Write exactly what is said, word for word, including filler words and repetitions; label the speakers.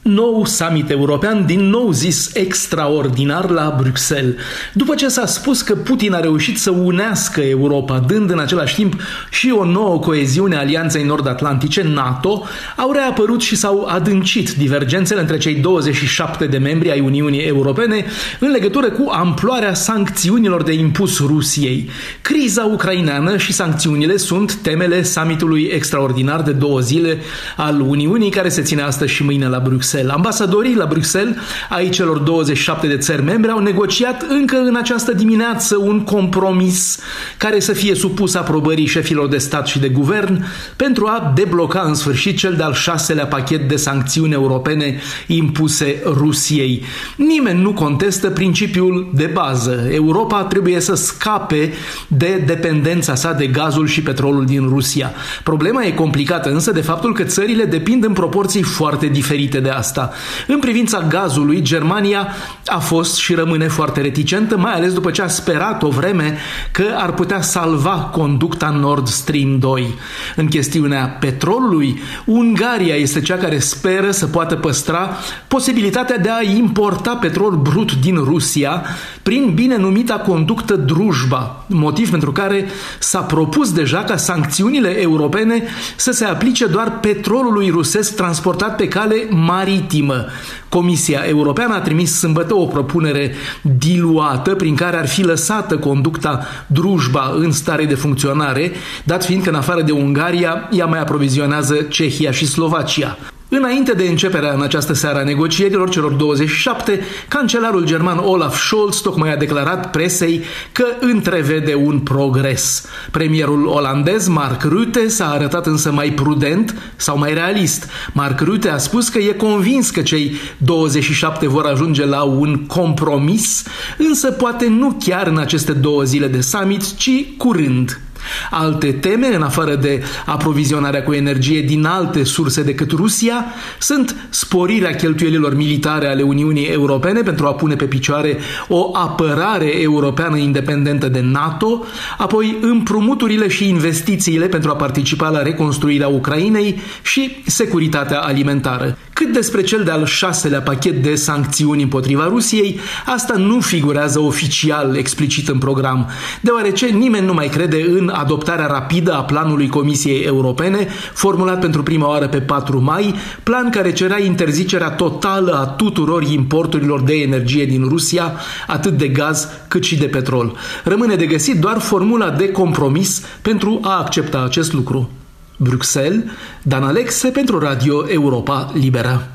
Speaker 1: Nou summit european, din nou zis extraordinar la Bruxelles. După ce s-a spus că Putin a reușit să unească Europa, dând în același timp și o nouă coeziune a Alianței Nord-Atlantice, NATO, au reapărut și s-au adâncit divergențele între cei douăzeci și șapte de membri ai Uniunii Europene în legătură cu amploarea sancțiunilor de impus Rusiei. Criza ucraineană și sancțiunile sunt temele summitului extraordinar de două zile al Uniunii, care se ține astăzi și mâine la Bruxelles. Ambasadorii la Bruxelles ai celor douăzeci și șapte de țări membre au negociat încă în această dimineață un compromis care să fie supus aprobării șefilor de stat și de guvern pentru a debloca în sfârșit cel de-al șaselea pachet de sancțiuni europene impuse Rusiei. Nimeni nu contestă principiul de bază. Europa trebuie să scape de dependența sa de gazul și petrolul din Rusia. Problema e complicată însă de faptul că țările depind în proporții foarte diferite de asta. În privința gazului, Germania a fost și rămâne foarte reticentă, mai ales după ce a sperat o vreme că ar putea salva conducta Nord Stream doi. În chestiunea petrolului, Ungaria este cea care speră să poată păstra posibilitatea de a importa petrol brut din Rusia prin bine numita conductă Drujba, motiv pentru care s-a propus deja ca sancțiunile europene să se aplice doar petrolului rusesc transportat pe cale maritimă. Comisia Europeană a trimis sâmbătă o propunere diluată prin care ar fi lăsată conducta Drujba în stare de funcționare, dat fiind că în afară de Ungaria ea mai aprovizionează Cehia și Slovacia. Înainte de începerea în această seară a negocierilor celor douăzeci și șapte, cancelarul german Olaf Scholz tocmai a declarat presei că întrevede un progres. Premierul olandez Mark Rutte s-a arătat însă mai prudent sau mai realist. Mark Rutte a spus că e convins că cei douăzeci și șapte vor ajunge la un compromis, însă poate nu chiar în aceste două zile de summit, ci curând. Alte teme, în afară de aprovizionarea cu energie din alte surse decât Rusia, sunt sporirea cheltuielilor militare ale Uniunii Europene pentru a pune pe picioare o apărare europeană independentă de NATO, apoi împrumuturile și investițiile pentru a participa la reconstruirea Ucrainei și securitatea alimentară. Cât despre cel de-al șaselea pachet de sancțiuni împotriva Rusiei, asta nu figurează oficial explicit în program, deoarece nimeni nu mai crede în adoptarea rapidă a planului Comisiei Europene, formulat pentru prima oară pe patru mai, plan care cerea interzicerea totală a tuturor importurilor de energie din Rusia, atât de gaz cât și de petrol. Rămâne de găsit doar formula de compromis pentru a accepta acest lucru. Bruxelles, Dan Alexe pentru Radio Europa Liberă.